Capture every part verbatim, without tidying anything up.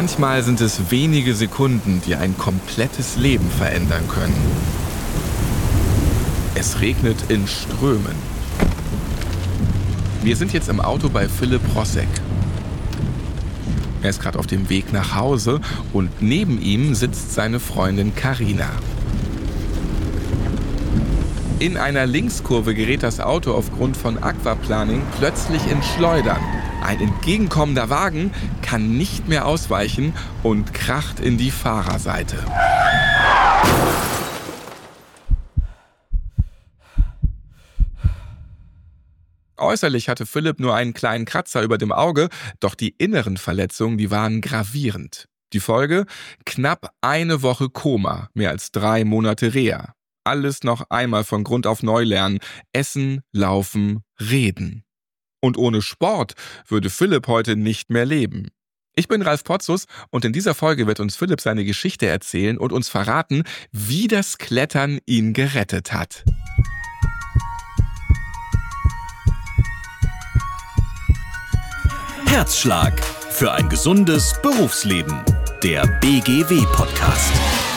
Manchmal sind es wenige Sekunden, die ein komplettes Leben verändern können. Es regnet in Strömen. Wir sind jetzt im Auto bei Philipp Rossek. Er ist gerade auf dem Weg nach Hause und neben ihm sitzt seine Freundin Carina. In einer Linkskurve gerät das Auto aufgrund von Aquaplaning plötzlich in Schleudern. Ein entgegenkommender Wagen kann nicht mehr ausweichen und kracht in die Fahrerseite. Äußerlich hatte Philipp nur einen kleinen Kratzer über dem Auge, doch die inneren Verletzungen, die waren gravierend. Die Folge? Knapp eine Woche Koma, mehr als drei Monate Reha. Alles noch einmal von Grund auf neu lernen. Essen, laufen, reden. Und ohne Sport würde Philipp heute nicht mehr leben. Ich bin Ralf Potzus und in dieser Folge wird uns Philipp seine Geschichte erzählen und uns verraten, wie das Klettern ihn gerettet hat. Herzschlag für ein gesundes Berufsleben. Der B G W-Podcast.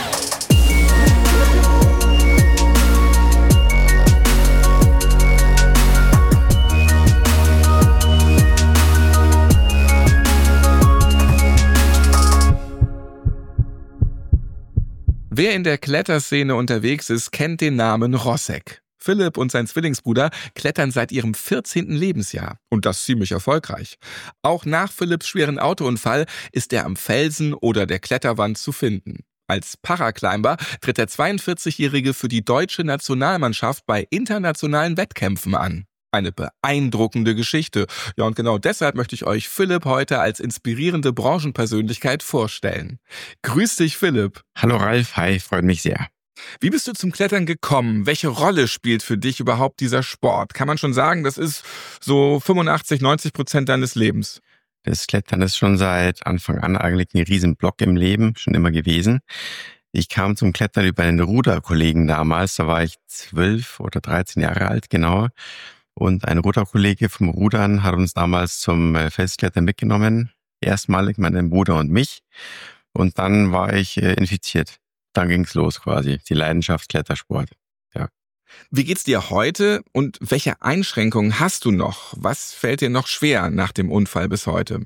Wer in der Kletterszene unterwegs ist, kennt den Namen Rossek. Philipp und sein Zwillingsbruder klettern seit ihrem vierzehnten Lebensjahr. Und das ziemlich erfolgreich. Auch nach Philipps schweren Autounfall ist er am Felsen oder der Kletterwand zu finden. Als Paraclimber tritt der zweiundvierzigjährige für die deutsche Nationalmannschaft bei internationalen Wettkämpfen an. Eine beeindruckende Geschichte. Ja, und genau deshalb möchte ich euch Philipp heute als inspirierende Branchenpersönlichkeit vorstellen. Grüß dich, Philipp. Hallo Ralf, hi, freut mich sehr. Wie bist du zum Klettern gekommen? Welche Rolle spielt für dich überhaupt dieser Sport? Kann man schon sagen, das ist so fünfundachtzig, neunzig Prozent deines Lebens? Das Klettern ist schon seit Anfang an eigentlich ein Riesenblock im Leben, schon immer gewesen. Ich kam zum Klettern über einen Ruderkollegen damals, da war ich zwölf oder dreizehn Jahre alt, genau. Und ein Ruderkollege vom Rudern hat uns damals zum Felsklettern mitgenommen. Erstmalig meinen Bruder und mich. Und dann war ich äh, infiziert. Dann ging's los quasi, die Leidenschaft Klettersport. Ja. Wie geht's dir heute und welche Einschränkungen hast du noch? Was fällt dir noch schwer nach dem Unfall bis heute?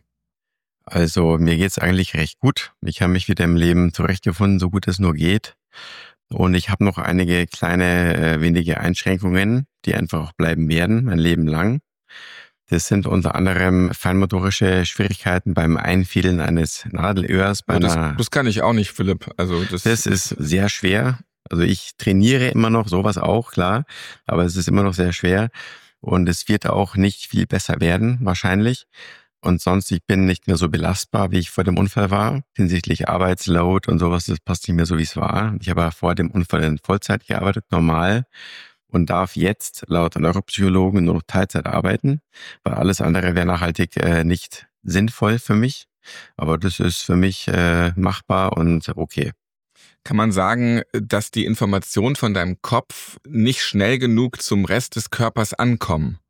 Also mir geht's eigentlich recht gut. Ich habe mich wieder im Leben zurechtgefunden, so gut es nur geht. Und ich habe noch einige kleine, äh, wenige Einschränkungen, die einfach auch bleiben werden, mein Leben lang. Das sind unter anderem feinmotorische Schwierigkeiten beim Einfädeln eines Nadelöhrs. Bei Oh, das, einer, das kann ich auch nicht, Philipp. Also das, das ist sehr schwer. Also ich trainiere immer noch, sowas auch, klar. Aber es ist immer noch sehr schwer. Und es wird auch nicht viel besser werden, wahrscheinlich. Und sonst, ich bin nicht mehr so belastbar, wie ich vor dem Unfall war. Hinsichtlich Arbeitsload und sowas, das passt nicht mehr so, wie es war. Ich habe vor dem Unfall in Vollzeit gearbeitet, normal. Und darf jetzt laut Neuropsychologen nur noch Teilzeit arbeiten, weil alles andere wäre nachhaltig äh, nicht sinnvoll für mich. Aber das ist für mich äh, machbar und okay. Kann man sagen, dass die Informationen von deinem Kopf nicht schnell genug zum Rest des Körpers ankommen?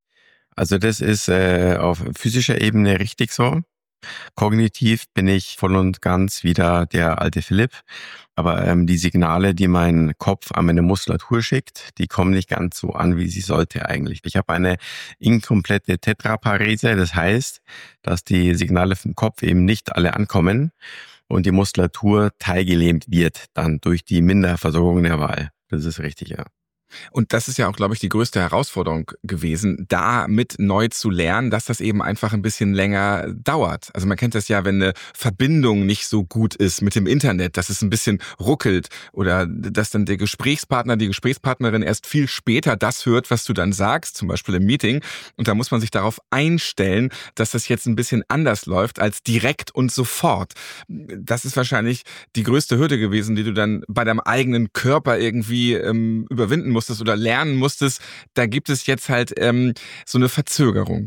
Also das ist äh, auf physischer Ebene richtig so. Kognitiv bin ich voll und ganz wieder der alte Philipp. Aber ähm, die Signale, die mein Kopf an meine Muskulatur schickt, die kommen nicht ganz so an, wie sie sollte eigentlich. Ich habe eine inkomplette Tetraparese. Das heißt, dass die Signale vom Kopf eben nicht alle ankommen und die Muskulatur teilgelähmt wird dann durch die Minderversorgung der Wahl. Das ist richtig, ja. Und das ist ja auch, glaube ich, die größte Herausforderung gewesen, da mit neu zu lernen, dass das eben einfach ein bisschen länger dauert. Also man kennt das ja, wenn eine Verbindung nicht so gut ist mit dem Internet, dass es ein bisschen ruckelt oder dass dann der Gesprächspartner, die Gesprächspartnerin erst viel später das hört, was du dann sagst, zum Beispiel im Meeting. Und da muss man sich darauf einstellen, dass das jetzt ein bisschen anders läuft als direkt und sofort. Das ist wahrscheinlich die größte Hürde gewesen, die du dann bei deinem eigenen Körper irgendwie ähm, überwinden musst. Oder lernen musstest, da gibt es jetzt halt ähm, so eine Verzögerung.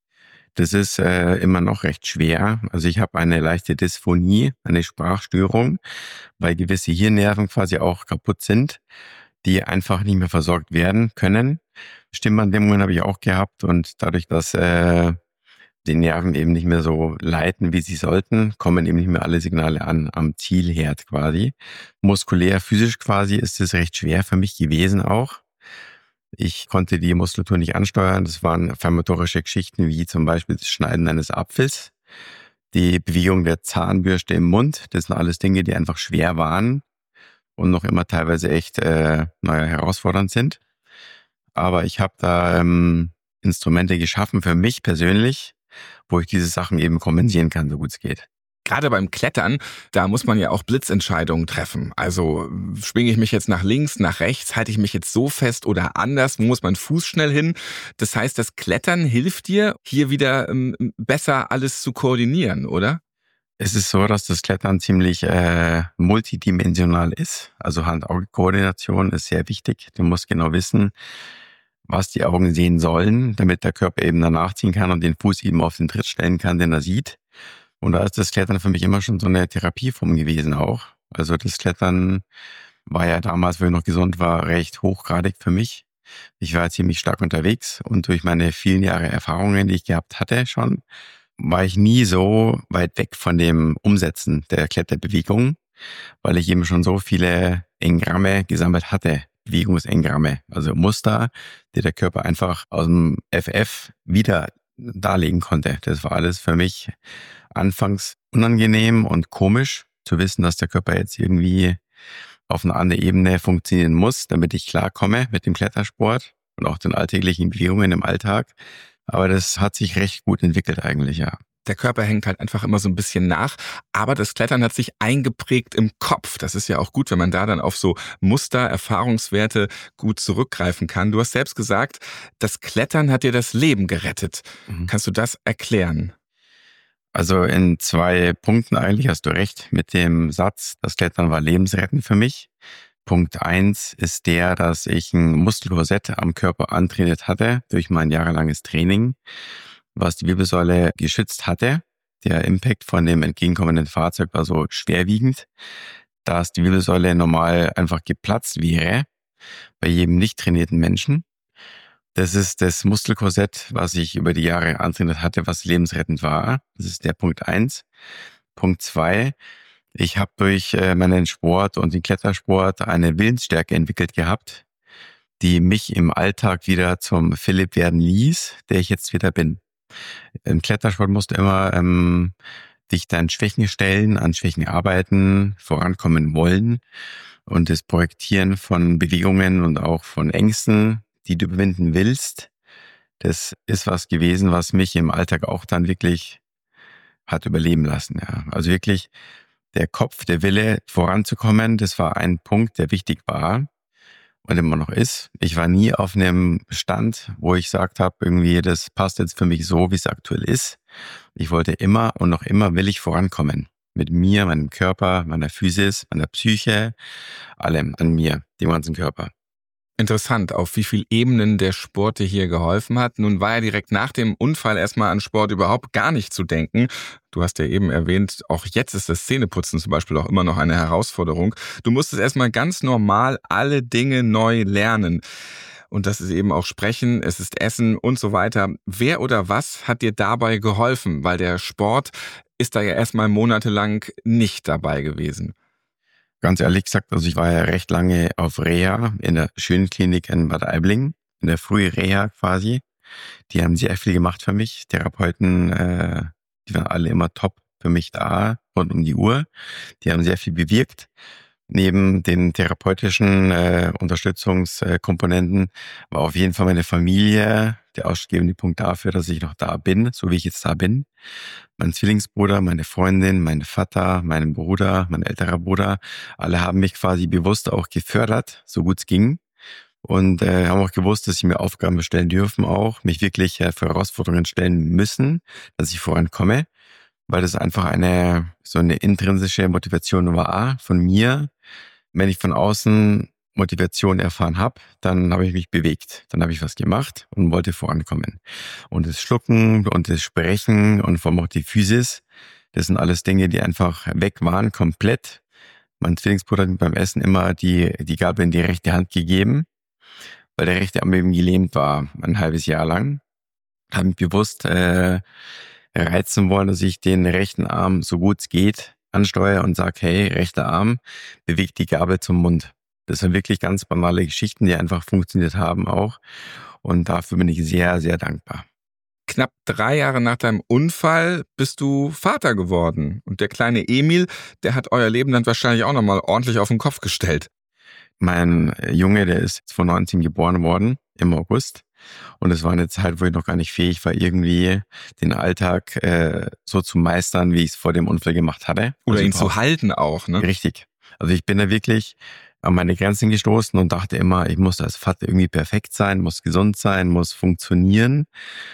Das ist äh, immer noch recht schwer. Also ich habe eine leichte Dysphonie, eine Sprachstörung, weil gewisse Hirnnerven quasi auch kaputt sind, die einfach nicht mehr versorgt werden können. Stimmbandlähmungen habe ich auch gehabt und dadurch, dass äh, die Nerven eben nicht mehr so leiten, wie sie sollten, kommen eben nicht mehr alle Signale an am Zielherd quasi. Muskulär, physisch quasi ist es recht schwer für mich gewesen auch. Ich konnte die Muskulatur nicht ansteuern. Das waren fermatorische Geschichten wie zum Beispiel das Schneiden eines Apfels, die Bewegung der Zahnbürste im Mund. Das sind alles Dinge, die einfach schwer waren und noch immer teilweise echt äh, naja, herausfordernd sind. Aber ich habe da ähm, Instrumente geschaffen für mich persönlich, wo ich diese Sachen eben kompensieren kann, so gut es geht. Gerade beim Klettern, da muss man ja auch Blitzentscheidungen treffen. Also schwinge ich mich jetzt nach links, nach rechts, halte ich mich jetzt so fest oder anders, wo muss mein Fuß schnell hin? Das heißt, das Klettern hilft dir, hier wieder ähm, besser alles zu koordinieren, oder? Es ist so, dass das Klettern ziemlich äh, multidimensional ist. Also Hand-Auge-Koordination ist sehr wichtig. Du musst genau wissen, was die Augen sehen sollen, damit der Körper eben danach ziehen kann und den Fuß eben auf den Tritt stellen kann, den er sieht. Und da ist das Klettern für mich immer schon so eine Therapieform gewesen auch. Also das Klettern war ja damals, wo ich noch gesund war, recht hochgradig für mich. Ich war ziemlich stark unterwegs und durch meine vielen Jahre Erfahrungen, die ich gehabt hatte schon, war ich nie so weit weg von dem Umsetzen der Kletterbewegung, weil ich eben schon so viele Engramme gesammelt hatte. Bewegungsengramme, also Muster, die der Körper einfach aus dem F F wieder darlegen konnte. Das war alles für mich anfangs unangenehm und komisch, zu wissen, dass der Körper jetzt irgendwie auf einer anderen Ebene funktionieren muss, damit ich klarkomme mit dem Klettersport und auch den alltäglichen Bewegungen im Alltag. Aber das hat sich recht gut entwickelt eigentlich, ja. Der Körper hängt halt einfach immer so ein bisschen nach, aber das Klettern hat sich eingeprägt im Kopf. Das ist ja auch gut, wenn man da dann auf so Muster, Erfahrungswerte gut zurückgreifen kann. Du hast selbst gesagt, das Klettern hat dir das Leben gerettet. Mhm. Kannst du das erklären? Also in zwei Punkten eigentlich hast du recht mit dem Satz, das Klettern war lebensrettend für mich. Punkt eins ist der, dass ich ein Muskelkorsett am Körper antrainiert hatte durch mein jahrelanges Training, was die Wirbelsäule geschützt hatte. Der Impact von dem entgegenkommenden Fahrzeug war so schwerwiegend, dass die Wirbelsäule normal einfach geplatzt wäre bei jedem nicht trainierten Menschen. Das ist das Muskelkorsett, was ich über die Jahre antrainiert hatte, was lebensrettend war. Das ist der Punkt eins. Punkt zwei. Ich habe durch meinen Sport und den Klettersport eine Willensstärke entwickelt gehabt, die mich im Alltag wieder zum Philipp werden ließ, der ich jetzt wieder bin. Im Klettersport musst du immer ähm, dich deinen Schwächen stellen, an Schwächen arbeiten, vorankommen wollen und das Projektieren von Bewegungen und auch von Ängsten, die du überwinden willst, das ist was gewesen, was mich im Alltag auch dann wirklich hat überleben lassen. Ja. Also wirklich der Kopf, der Wille voranzukommen, das war ein Punkt, der wichtig war und immer noch ist. Ich war nie auf einem Stand, wo ich gesagt habe, irgendwie, das passt jetzt für mich so, wie es aktuell ist. Ich wollte immer und noch immer will ich vorankommen. Mit mir, meinem Körper, meiner Physis, meiner Psyche, allem an mir, dem ganzen Körper. Interessant, auf wie vielen Ebenen der Sport dir hier geholfen hat. Nun war ja direkt nach dem Unfall erstmal an Sport überhaupt gar nicht zu denken. Du hast ja eben erwähnt, auch jetzt ist das Zähneputzen zum Beispiel auch immer noch eine Herausforderung. Du musstest erstmal ganz normal alle Dinge neu lernen. Und das ist eben auch Sprechen, es ist Essen und so weiter. Wer oder was hat dir dabei geholfen? Weil der Sport ist da ja erstmal monatelang nicht dabei gewesen. Ganz ehrlich gesagt, also ich war ja recht lange auf Reha in der Schönklinik in Bad Aibling, in der Früh-Reha quasi. Die haben sehr viel gemacht für mich. Therapeuten, äh, die waren alle immer top für mich da, rund um die Uhr. Die haben sehr viel bewirkt. Neben den therapeutischen äh, Unterstützungskomponenten war auf jeden Fall meine Familie der ausschlaggebende Punkt dafür, dass ich noch da bin, so wie ich jetzt da bin. Mein Zwillingsbruder, meine Freundin, mein Vater, mein Bruder, mein älterer Bruder, alle haben mich quasi bewusst auch gefördert, so gut es ging. Und äh, haben auch gewusst, dass sie mir Aufgaben stellen dürfen auch, mich wirklich äh, für Herausforderungen stellen müssen, dass ich vorankomme, weil das einfach eine so eine intrinsische Motivation war von mir. Wenn ich von außen Motivation erfahren habe, dann habe ich mich bewegt, dann habe ich was gemacht und wollte vorankommen. Und das Schlucken und das Sprechen und vor allem auch die Physis, das sind alles Dinge, die einfach weg waren, komplett. Mein Zwillingsbruder hat mir beim Essen immer die, die Gabel in die rechte Hand gegeben, weil der rechte Arm eben gelähmt war, ein halbes Jahr lang. Habe mich bewusst äh, reizen wollen, dass ich den rechten Arm so gut es geht ansteuere und sage, hey, rechter Arm, bewegt die Gabel zum Mund. Das sind wirklich ganz banale Geschichten, die einfach funktioniert haben auch. Und dafür bin ich sehr, sehr dankbar. Knapp drei Jahre nach deinem Unfall bist du Vater geworden. Und der kleine Emil, der hat euer Leben dann wahrscheinlich auch nochmal ordentlich auf den Kopf gestellt. Mein Junge, der ist zwanzig neunzehn geboren worden, im August. Und es war eine Zeit, wo ich noch gar nicht fähig war, irgendwie den Alltag äh, so zu meistern, wie ich es vor dem Unfall gemacht hatte. Oder also ihn zu halten auch, ne? Richtig. Also ich bin da wirklich an meine Grenzen gestoßen und dachte immer, ich muss als Vater irgendwie perfekt sein, muss gesund sein, muss funktionieren.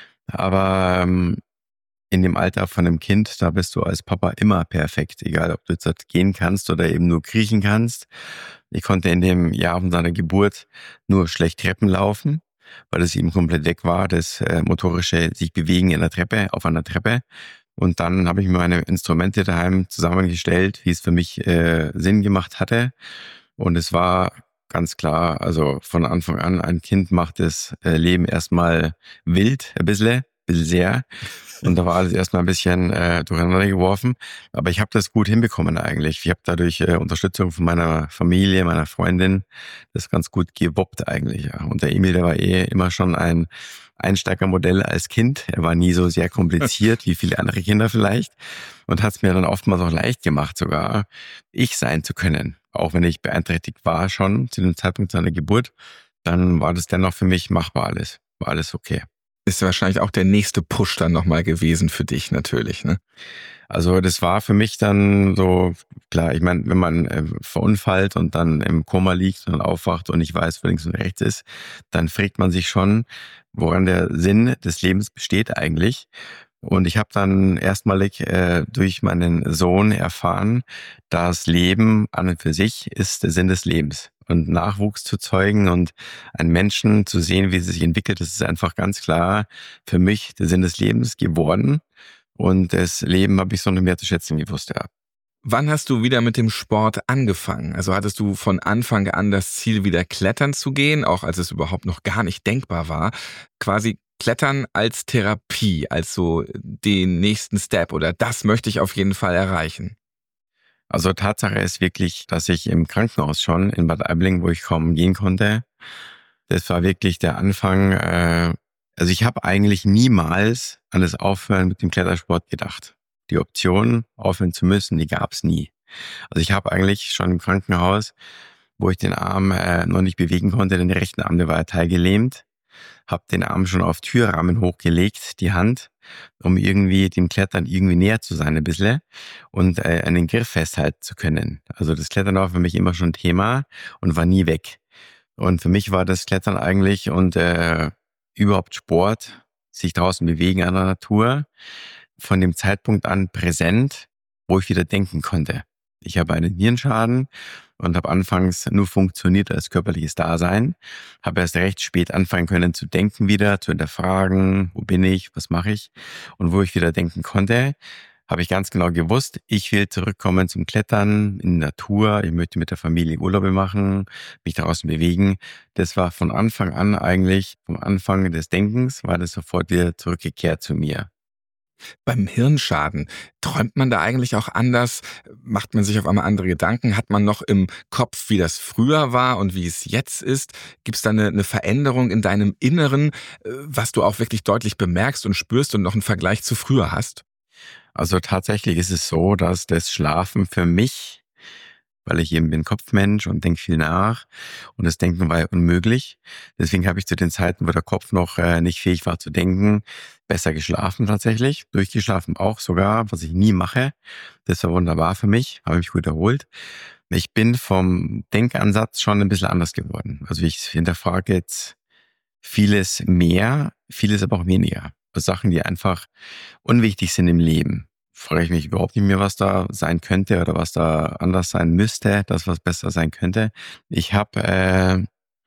Aber ähm, in dem Alter von einem Kind, da bist du als Papa immer perfekt, egal ob du jetzt halt gehen kannst oder eben nur kriechen kannst. Ich konnte in dem Jahr von seiner Geburt nur schlecht Treppen laufen, weil es eben komplett weg war, das äh, motorische sich bewegen in der Treppe, auf einer Treppe. Und dann habe ich mir meine Instrumente daheim zusammengestellt, wie es für mich äh, Sinn gemacht hatte. Und es war ganz klar, also von Anfang an, ein Kind macht das äh, Leben erstmal wild, ein bisschen, ein bisschen sehr. Und da war alles erstmal ein bisschen äh, durcheinander geworfen. Aber ich habe das gut hinbekommen eigentlich. Ich habe dadurch äh, Unterstützung von meiner Familie, meiner Freundin, das ganz gut gewuppt eigentlich. Ja. Und der Emil, der war eh immer schon ein Einsteigermodell als Kind. Er war nie so sehr kompliziert wie viele andere Kinder vielleicht. Und hat es mir dann oftmals auch leicht gemacht, sogar ich sein zu können. Auch wenn ich beeinträchtigt war schon zu dem Zeitpunkt seiner Geburt, dann war das dennoch für mich machbar alles. War alles okay. Ist wahrscheinlich auch der nächste Push dann nochmal gewesen für dich natürlich, ne? Also das war für mich dann so, klar, ich meine, wenn man äh, verunfallt und dann im Koma liegt und aufwacht und nicht weiß, wo links und rechts ist, dann fragt man sich schon, woran der Sinn des Lebens besteht eigentlich. Und ich habe dann erstmalig äh, durch meinen Sohn erfahren, das Leben an und für sich ist der Sinn des Lebens. Und Nachwuchs zu zeugen und einen Menschen zu sehen, wie es sich entwickelt, das ist einfach ganz klar für mich der Sinn des Lebens geworden. Und das Leben habe ich so noch mehr zu schätzen gewusst, ja. Wann hast du wieder mit dem Sport angefangen? Also hattest du von Anfang an das Ziel, wieder klettern zu gehen, auch als es überhaupt noch gar nicht denkbar war? Quasi Klettern als Therapie, als so den nächsten Step oder das möchte ich auf jeden Fall erreichen. Also Tatsache ist wirklich, dass ich im Krankenhaus schon in Bad Aibling, wo ich kaum gehen konnte, das war wirklich der Anfang. Äh, also ich habe eigentlich niemals an das Aufhören mit dem Klettersport gedacht. Die Option, aufhören zu müssen, die gab es nie. Also ich habe eigentlich schon im Krankenhaus, wo ich den Arm äh, noch nicht bewegen konnte, den rechten Arm, der war teilgelähmt, habe den Arm schon auf Türrahmen hochgelegt, die Hand, um irgendwie dem Klettern irgendwie näher zu sein ein bisschen und äh, einen Griff festhalten zu können. Also das Klettern war für mich immer schon Thema und war nie weg. Und für mich war das Klettern eigentlich und äh, überhaupt Sport, sich draußen bewegen an der Natur, von dem Zeitpunkt an präsent, wo ich wieder denken konnte. Ich habe einen Hirnschaden und habe anfangs nur funktioniert als körperliches Dasein, habe erst recht spät anfangen können zu denken wieder, zu hinterfragen, wo bin ich, was mache ich, und wo ich wieder denken konnte, habe ich ganz genau gewusst, ich will zurückkommen zum Klettern in die Natur, ich möchte mit der Familie Urlaube machen, mich draußen bewegen. Das war von Anfang an eigentlich, vom Anfang des Denkens, war das sofort wieder zurückgekehrt zu mir. Beim Hirnschaden, träumt man da eigentlich auch anders? Macht man sich auf einmal andere Gedanken? Hat man noch im Kopf, wie das früher war und wie es jetzt ist? Gibt es da eine, eine Veränderung in deinem Inneren, was du auch wirklich deutlich bemerkst und spürst und noch einen Vergleich zu früher hast? Also tatsächlich ist es so, dass das Schlafen für mich, weil ich eben bin Kopfmensch und denke viel nach und das Denken war ja unmöglich. Deswegen habe ich zu den Zeiten, wo der Kopf noch äh, nicht fähig war zu denken, besser geschlafen tatsächlich, durchgeschlafen auch sogar, was ich nie mache. Das war wunderbar für mich, habe mich gut erholt. Ich bin vom Denkansatz schon ein bisschen anders geworden. Also ich hinterfrage jetzt vieles mehr, vieles aber auch weniger. Also Sachen, die einfach unwichtig sind im Leben. Frage ich mich überhaupt nicht mehr, was da sein könnte oder was da anders sein müsste, das was besser sein könnte. Ich habe äh,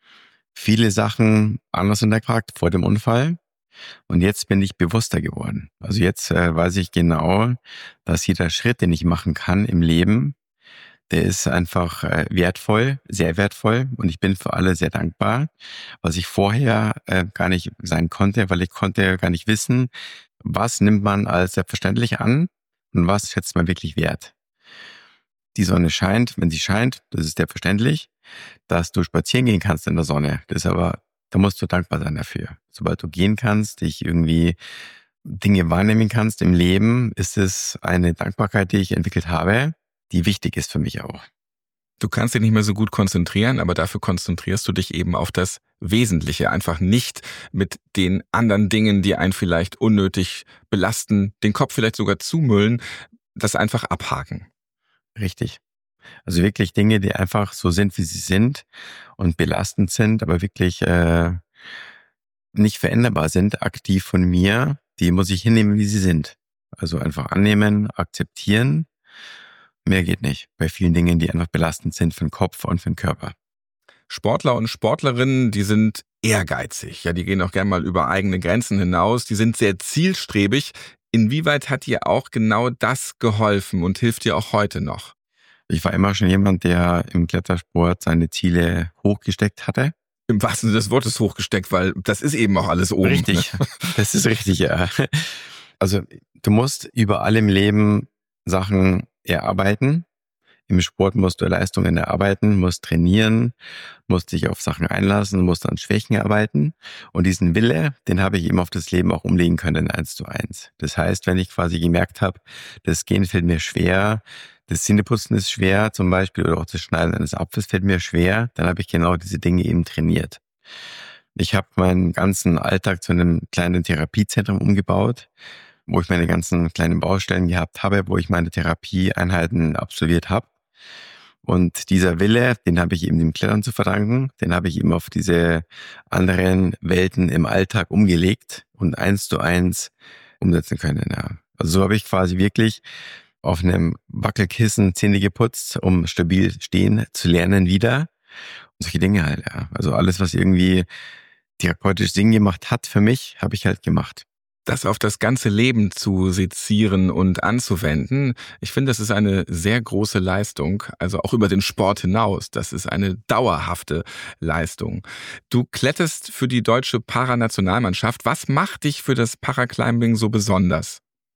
viele Sachen anders hinterfragt vor dem Unfall und jetzt bin ich bewusster geworden. Also jetzt äh, weiß ich genau, dass jeder Schritt, den ich machen kann im Leben, der ist einfach äh, wertvoll, sehr wertvoll und ich bin für alle sehr dankbar, was ich vorher äh, gar nicht sein konnte, weil ich konnte gar nicht wissen, Was nimmt man als selbstverständlich an und was schätzt man wirklich wert? Die Sonne scheint, wenn sie scheint, das ist selbstverständlich. Dass du spazieren gehen kannst in der Sonne, das ist aber, da musst du dankbar sein dafür. Sobald du gehen kannst, dich irgendwie Dinge wahrnehmen kannst im Leben, ist es eine Dankbarkeit, die ich entwickelt habe, die wichtig ist für mich auch. Du kannst dich nicht mehr so gut konzentrieren, aber dafür konzentrierst du dich eben auf das Wesentliche. Einfach nicht mit den anderen Dingen, die einen vielleicht unnötig belasten, den Kopf vielleicht sogar zumüllen, das einfach abhaken. Richtig. Also wirklich Dinge, die einfach so sind, wie sie sind und belastend sind, aber wirklich äh, nicht veränderbar sind, aktiv von mir, die muss ich hinnehmen, wie sie sind. Also einfach annehmen, akzeptieren. Mehr geht nicht. Bei vielen Dingen, die einfach belastend sind für den Kopf und für den Körper. Sportler und Sportlerinnen, die sind ehrgeizig. Ja, die gehen auch gerne mal über eigene Grenzen hinaus. Die sind sehr zielstrebig. Inwieweit hat dir auch genau das geholfen und hilft dir auch heute noch? Ich war immer schon jemand, der im Klettersport seine Ziele hochgesteckt hatte. Im wahrsten Sinne des Wortes hochgesteckt, weil das ist eben auch alles oben. Richtig, ne? Das ist richtig, ja. Also du musst überall im Leben Sachen erarbeiten. Im Sport musst du Leistungen erarbeiten, musst trainieren, musst dich auf Sachen einlassen, musst an Schwächen arbeiten. Und diesen Wille, den habe ich eben auf das Leben auch umlegen können, eins zu eins. Das heißt, wenn ich quasi gemerkt habe, das Gehen fällt mir schwer, das Zähneputzen ist schwer zum Beispiel oder auch das Schneiden eines Apfels fällt mir schwer, dann habe ich genau diese Dinge eben trainiert. Ich habe meinen ganzen Alltag zu einem kleinen Therapiezentrum umgebaut, wo ich meine ganzen kleinen Baustellen gehabt habe, wo ich meine Therapieeinheiten absolviert habe. Und dieser Wille, den habe ich eben dem Klettern zu verdanken, den habe ich eben auf diese anderen Welten im Alltag umgelegt und eins zu eins umsetzen können. Ja. Also so habe ich quasi wirklich auf einem Wackelkissen Zähne geputzt, um stabil stehen zu lernen wieder. Und solche Dinge halt, ja. Also alles, was irgendwie therapeutisch Sinn gemacht hat für mich, habe ich halt gemacht. Das auf das ganze Leben zu sezieren und anzuwenden, ich finde, das ist eine sehr große Leistung, also auch über den Sport hinaus. Das ist eine dauerhafte Leistung. Du kletterst für die deutsche Paranationalmannschaft. Was macht dich für das Paraclimbing so besonders?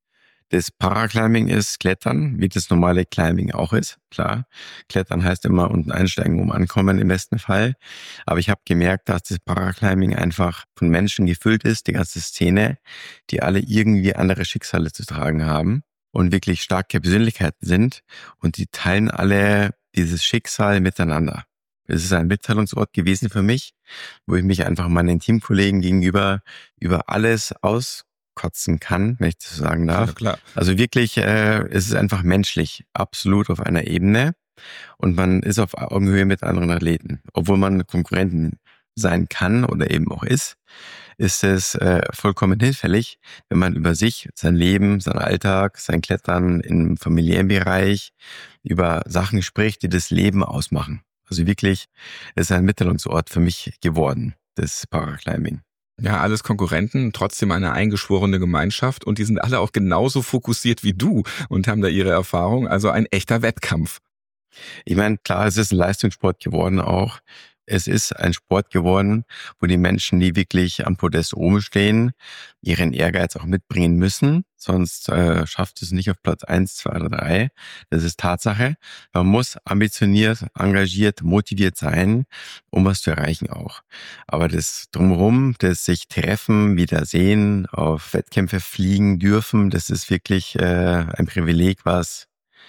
Das Paraclimbing ist Klettern, wie das normale Climbing auch ist, klar. Klettern heißt immer unten einsteigen, um ankommen im besten Fall. Aber ich habe gemerkt, dass das Paraclimbing einfach von Menschen gefüllt ist, die ganze Szene, die alle irgendwie andere Schicksale zu tragen haben und wirklich starke Persönlichkeiten sind. Und die teilen alle dieses Schicksal miteinander. Es ist ein Mitteilungsort gewesen für mich, wo ich mich einfach meinen Teamkollegen gegenüber über alles aus kotzen kann, wenn ich das so sagen darf. Ja, klar. Also wirklich, äh, es ist einfach menschlich, absolut auf einer Ebene und man ist auf Augenhöhe mit anderen Athleten. Obwohl man Konkurrenten sein kann oder eben auch ist, ist es äh, vollkommen hinfällig, wenn man über sich, sein Leben, sein Alltag, sein Klettern im familiären Bereich, über Sachen spricht, die das Leben ausmachen. Also wirklich, es ist ein Mitteilungsort für mich geworden, das Paraclimbing. Ja, alles Konkurrenten, trotzdem eine eingeschworene Gemeinschaft und die sind alle auch genauso fokussiert wie du und haben da ihre Erfahrung, also ein echter Wettkampf. Ich meine, klar, es ist ein Leistungssport geworden auch. Es ist ein Sport geworden, wo die Menschen, die wirklich am Podest oben stehen, ihren Ehrgeiz auch mitbringen müssen. Sonst äh, schafft es nicht auf Platz eins, zwei oder drei. Das ist Tatsache. Man muss ambitioniert, engagiert, motiviert sein, um was zu erreichen auch. Aber das Drumherum, das sich treffen, wiedersehen, auf Wettkämpfe fliegen dürfen, das ist wirklich äh, ein Privileg, was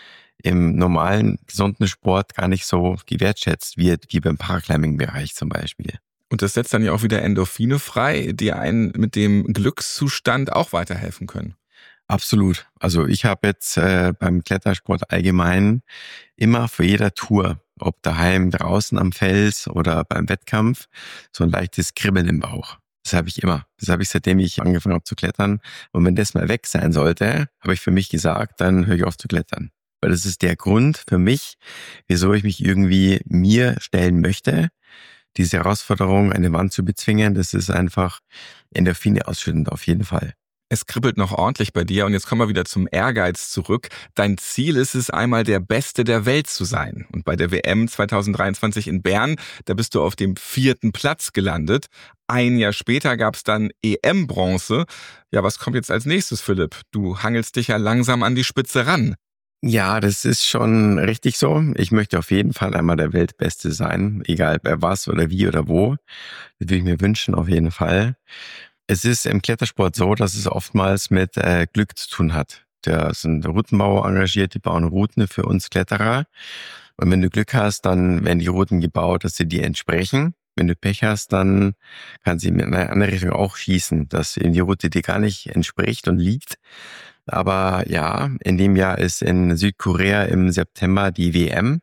im normalen, gesunden Sport gar nicht so gewertschätzt wird, wie beim Paraclimbing-Bereich zum Beispiel. Und das setzt dann ja auch wieder Endorphine frei, die einen mit dem Glückszustand auch weiterhelfen können. Absolut. Also ich habe jetzt äh, beim Klettersport allgemein immer vor jeder Tour, ob daheim, draußen am Fels oder beim Wettkampf, so ein leichtes Kribbeln im Bauch. Das habe ich immer. Das habe ich, seitdem ich angefangen habe zu klettern. Und wenn das mal weg sein sollte, habe ich für mich gesagt, dann höre ich auf zu klettern. Weil das ist der Grund für mich, wieso ich mich irgendwie mir stellen möchte. Diese Herausforderung, eine Wand zu bezwingen, das ist einfach Endorphine ausschüttend auf jeden Fall. Es kribbelt noch ordentlich bei dir und jetzt kommen wir wieder zum Ehrgeiz zurück. Dein Ziel ist es, einmal der Beste der Welt zu sein. Und bei der W M zwanzig dreiundzwanzig in Bern, da bist du auf dem vierten Platz gelandet. Ein Jahr später gab es dann E M-Bronze. Ja, was kommt jetzt als nächstes, Philipp? Du hangelst dich ja langsam an die Spitze ran. Ja, das ist schon richtig so. Ich möchte auf jeden Fall einmal der Weltbeste sein, egal bei was oder wie oder wo. Das würde ich mir wünschen, auf jeden Fall. Es ist im Klettersport so, dass es oftmals mit äh, Glück zu tun hat. Da sind Routenbauer engagiert, die bauen Routen für uns Kletterer. Und wenn du Glück hast, dann werden die Routen gebaut, dass sie dir entsprechen. Wenn du Pech hast, dann kann sie in eine andere Richtung auch schießen, dass eben die Route dir gar nicht entspricht und liegt. Aber ja, in dem Jahr ist in Südkorea im September die W M.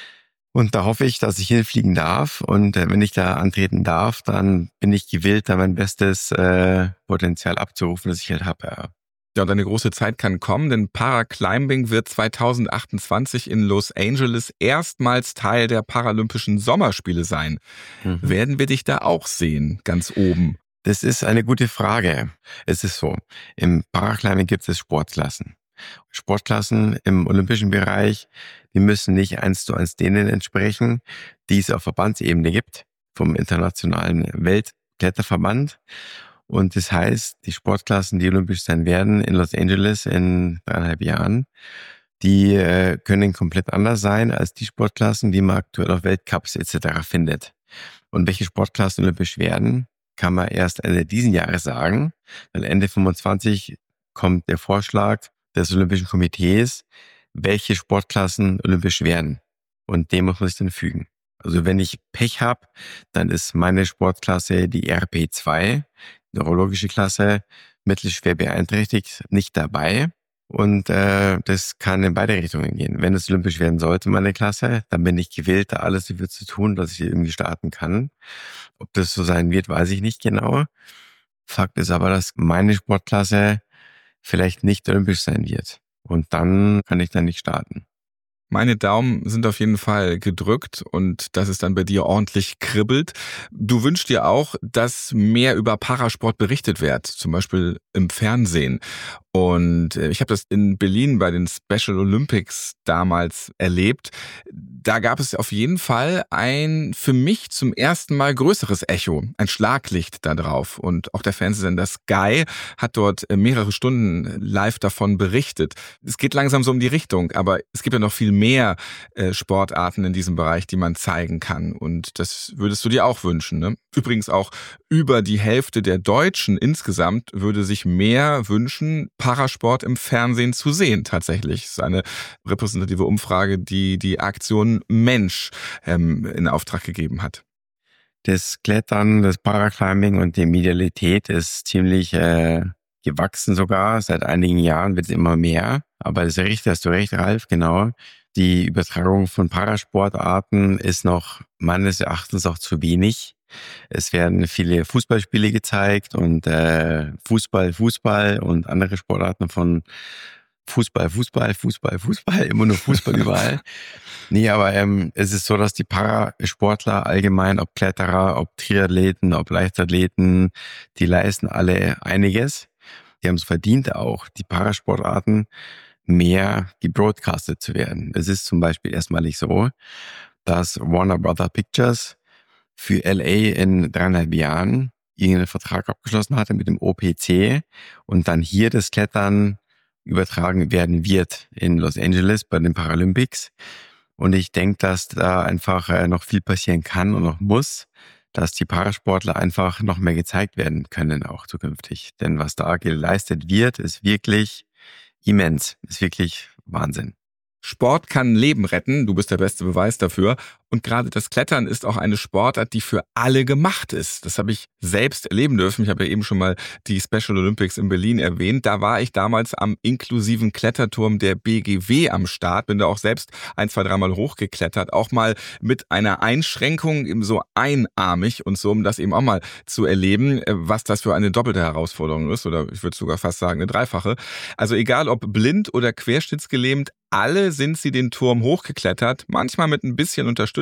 Und da hoffe ich, dass ich hinfliegen darf. Und äh, wenn ich da antreten darf, dann bin ich gewillt, da mein bestes äh, Potenzial abzurufen, das ich halt habe. Ja. Ja, und eine große Zeit kann kommen, denn Paraclimbing wird zwanzig achtundzwanzig in Los Angeles erstmals Teil der Paralympischen Sommerspiele sein. Mhm. Werden wir dich da auch sehen, ganz oben? Das ist eine gute Frage. Es ist so, im Paraclimbing gibt es Sportklassen. Sportklassen im olympischen Bereich, die müssen nicht eins zu eins denen entsprechen, die es auf Verbandsebene gibt, vom internationalen Weltkletterverband. Und das heißt, die Sportklassen, die olympisch sein werden in Los Angeles in dreieinhalb Jahren, die äh, können komplett anders sein als die Sportklassen, die man aktuell auf Weltcups et cetera findet. Und welche Sportklassen olympisch werden, kann man erst Ende diesen Jahres sagen, weil Ende fünfundzwanzig kommt der Vorschlag des Olympischen Komitees, welche Sportklassen olympisch werden. Und dem muss man sich dann fügen. Also wenn ich Pech habe, dann ist meine Sportklasse die R P zwei, neurologische Klasse, mittelschwer beeinträchtigt, nicht dabei. Und äh, das kann in beide Richtungen gehen. Wenn es olympisch werden sollte, meine Klasse, dann bin ich gewillt, da alles dafür zu tun, dass ich irgendwie starten kann. Ob das so sein wird, weiß ich nicht genau. Fakt ist aber, dass meine Sportklasse vielleicht nicht olympisch sein wird. Und dann kann ich dann nicht starten. Meine Daumen sind auf jeden Fall gedrückt und dass es dann bei dir ordentlich kribbelt. Du wünschst dir auch, dass mehr über Parasport berichtet wird, zum Beispiel im Fernsehen. Und ich habe das in Berlin bei den Special Olympics damals erlebt. Da gab es auf jeden Fall ein für mich zum ersten Mal größeres Echo, ein Schlaglicht da drauf. Und auch der Fernsehsender Sky hat dort mehrere Stunden live davon berichtet. Es geht langsam so um die Richtung, aber es gibt ja noch viel mehr Sportarten in diesem Bereich, die man zeigen kann. Und das würdest du dir auch wünschen, ne? Übrigens auch über die Hälfte der Deutschen insgesamt würde sich mehr wünschen, Parasport im Fernsehen zu sehen, tatsächlich. Das ist eine repräsentative Umfrage, die die Aktion Mensch ähm, in Auftrag gegeben hat. Das Klettern, das Paraclimbing und die Medialität ist ziemlich äh, gewachsen sogar. Seit einigen Jahren wird es immer mehr. Aber das ist richtig, hast du recht, Ralf, genau. Die Übertragung von Parasportarten ist noch meines Erachtens auch zu wenig. Es werden viele Fußballspiele gezeigt und äh, Fußball, Fußball und andere Sportarten von Fußball, Fußball, Fußball, Fußball, immer nur Fußball überall. Nee, aber ähm, es ist so, dass die Parasportler allgemein, ob Kletterer, ob Triathleten, ob Leichtathleten, die leisten alle einiges. Die haben es verdient auch, die Parasportarten mehr gebroadcastet zu werden. Es ist zum Beispiel erstmalig so, dass Warner Brother Pictures für L A in dreieinhalb Jahren irgendeinen Vertrag abgeschlossen hatte mit dem O P C und dann hier das Klettern übertragen werden wird in Los Angeles bei den Paralympics. Und ich denke, dass da einfach noch viel passieren kann und noch muss, dass die Parasportler einfach noch mehr gezeigt werden können, auch zukünftig. Denn was da geleistet wird, ist wirklich immens, ist wirklich Wahnsinn. Sport kann Leben retten, du bist der beste Beweis dafür. Und gerade das Klettern ist auch eine Sportart, die für alle gemacht ist. Das habe ich selbst erleben dürfen. Ich habe ja eben schon mal die Special Olympics in Berlin erwähnt. Da war ich damals am inklusiven Kletterturm der B G W am Start. Bin da auch selbst ein, zwei, dreimal hochgeklettert. Auch mal mit einer Einschränkung, eben so einarmig und so, um das eben auch mal zu erleben, was das für eine doppelte Herausforderung ist. Oder ich würde sogar fast sagen, eine dreifache. Also egal ob blind oder querschnittsgelähmt, alle sind sie den Turm hochgeklettert. Manchmal mit ein bisschen Unterstützung.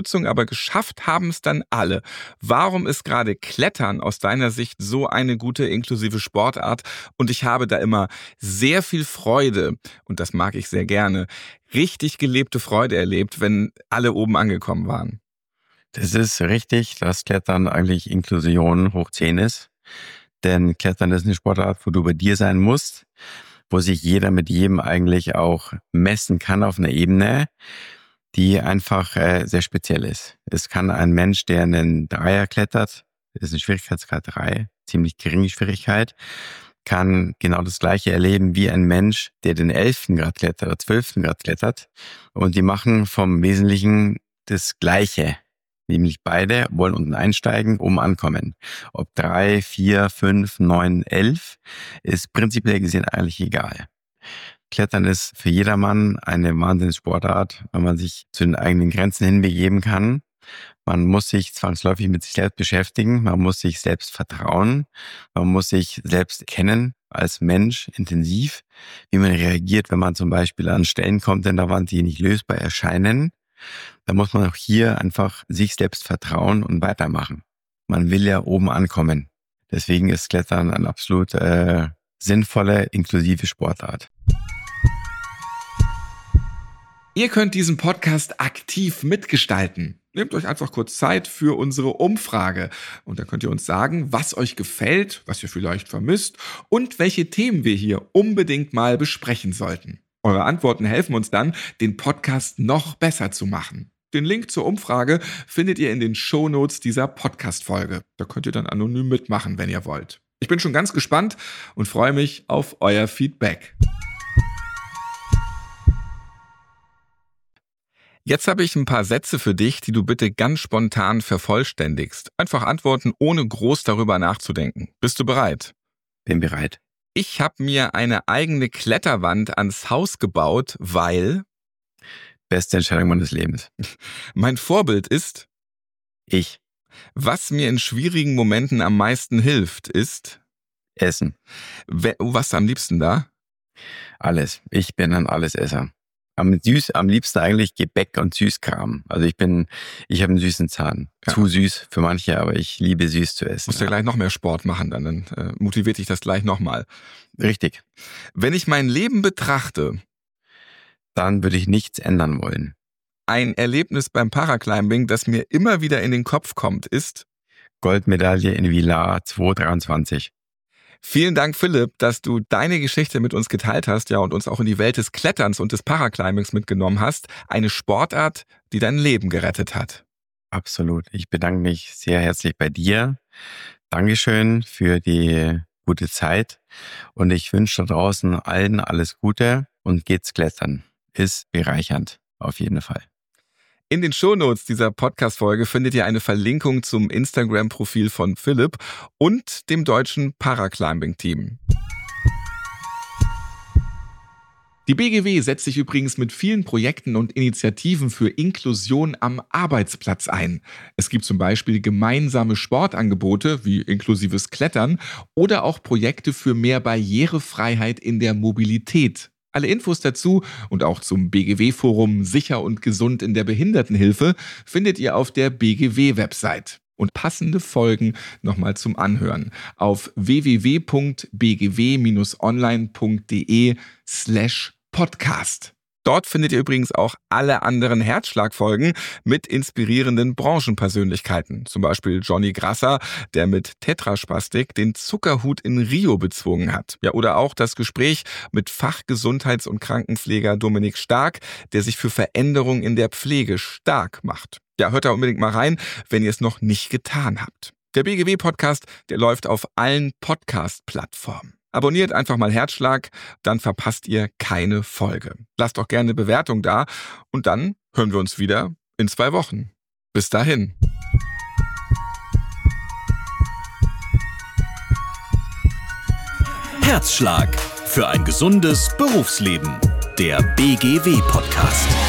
Unterstützung, aber geschafft haben es dann alle. Warum ist gerade Klettern aus deiner Sicht so eine gute inklusive Sportart? Und ich habe da immer sehr viel Freude, und das mag ich sehr gerne, richtig gelebte Freude erlebt, wenn alle oben angekommen waren. Das ist richtig, dass Klettern eigentlich Inklusion hoch zehn ist. Denn Klettern ist eine Sportart, wo du bei dir sein musst, wo sich jeder mit jedem eigentlich auch messen kann auf einer Ebene, die einfach äh, sehr speziell ist. Es kann ein Mensch, der einen Dreier klettert, das ist eine Schwierigkeitsgrad drei, ziemlich geringe Schwierigkeit, kann genau das Gleiche erleben wie ein Mensch, der den elften Grad klettert oder zwölften Grad klettert. Und die machen vom Wesentlichen das Gleiche. Nämlich beide wollen unten einsteigen, oben ankommen. Ob drei, vier, fünf, neun, elf, ist prinzipiell gesehen eigentlich egal. Klettern ist für jedermann eine Wahnsinnssportart, weil man sich zu den eigenen Grenzen hinbegeben kann. Man muss sich zwangsläufig mit sich selbst beschäftigen, man muss sich selbst vertrauen, man muss sich selbst kennen als Mensch intensiv, wie man reagiert, wenn man zum Beispiel an Stellen kommt in der Wand, die nicht lösbar erscheinen. Da muss man auch hier einfach sich selbst vertrauen und weitermachen. Man will ja oben ankommen. Deswegen ist Klettern eine absolut äh, sinnvolle, inklusive Sportart. Ihr könnt diesen Podcast aktiv mitgestalten. Nehmt euch einfach kurz Zeit für unsere Umfrage und dann könnt ihr uns sagen, was euch gefällt, was ihr vielleicht vermisst und welche Themen wir hier unbedingt mal besprechen sollten. Eure Antworten helfen uns dann, den Podcast noch besser zu machen. Den Link zur Umfrage findet ihr in den Shownotes dieser Podcast-Folge. Da könnt ihr dann anonym mitmachen, wenn ihr wollt. Ich bin schon ganz gespannt und freue mich auf euer Feedback. Jetzt habe ich ein paar Sätze für dich, die du bitte ganz spontan vervollständigst. Einfach antworten, ohne groß darüber nachzudenken. Bist du bereit? Bin bereit. Ich habe mir eine eigene Kletterwand ans Haus gebaut, weil... Beste Entscheidung meines Lebens. Mein Vorbild ist... Ich. Was mir in schwierigen Momenten am meisten hilft, ist... Essen. Was am liebsten da? Alles. Ich bin ein Allesesser. Am, süß, am liebsten eigentlich Gebäck und Süßkram. Also ich bin, ich habe einen süßen Zahn. Ja. Zu süß für manche, aber ich liebe süß zu essen. Musst ja gleich noch mehr Sport machen, dann, dann äh, motiviert dich das gleich nochmal. Richtig. Wenn ich mein Leben betrachte, dann würde ich nichts ändern wollen. Ein Erlebnis beim Paraclimbing, das mir immer wieder in den Kopf kommt, ist Goldmedaille in Villars zweitausenddreiundzwanzig. Vielen Dank, Philipp, dass du deine Geschichte mit uns geteilt hast, ja, und uns auch in die Welt des Kletterns und des Paraclimbings mitgenommen hast. Eine Sportart, die dein Leben gerettet hat. Absolut. Ich bedanke mich sehr herzlich bei dir. Dankeschön für die gute Zeit. Und ich wünsche da draußen allen alles Gute und geht's klettern. Ist bereichernd, auf jeden Fall. In den Shownotes dieser Podcast-Folge findet ihr eine Verlinkung zum Instagram-Profil von Philipp und dem deutschen Paraclimbing-Team. Die B G W setzt sich übrigens mit vielen Projekten und Initiativen für Inklusion am Arbeitsplatz ein. Es gibt zum Beispiel gemeinsame Sportangebote wie inklusives Klettern oder auch Projekte für mehr Barrierefreiheit in der Mobilität. Alle Infos dazu und auch zum B G W-Forum Sicher und Gesund in der Behindertenhilfe findet ihr auf der B G W-Website. Und passende Folgen nochmal zum Anhören auf w w w punkt b g w bindestrich online punkt d e slash podcast. Dort findet ihr übrigens auch alle anderen Herzschlagfolgen mit inspirierenden Branchenpersönlichkeiten. Zum Beispiel Johnny Grasser, der mit Tetraspastik den Zuckerhut in Rio bezwungen hat. Ja, oder auch das Gespräch mit Fachgesundheits- und Krankenpfleger Dominik Stark, der sich für Veränderungen in der Pflege stark macht. Ja, hört da unbedingt mal rein, wenn ihr es noch nicht getan habt. Der B G W-Podcast, der läuft auf allen Podcast-Plattformen. Abonniert einfach mal Herzschlag, dann verpasst ihr keine Folge. Lasst auch gerne eine Bewertung da und dann hören wir uns wieder in zwei Wochen. Bis dahin. Herzschlag für ein gesundes Berufsleben. Der B G W-Podcast.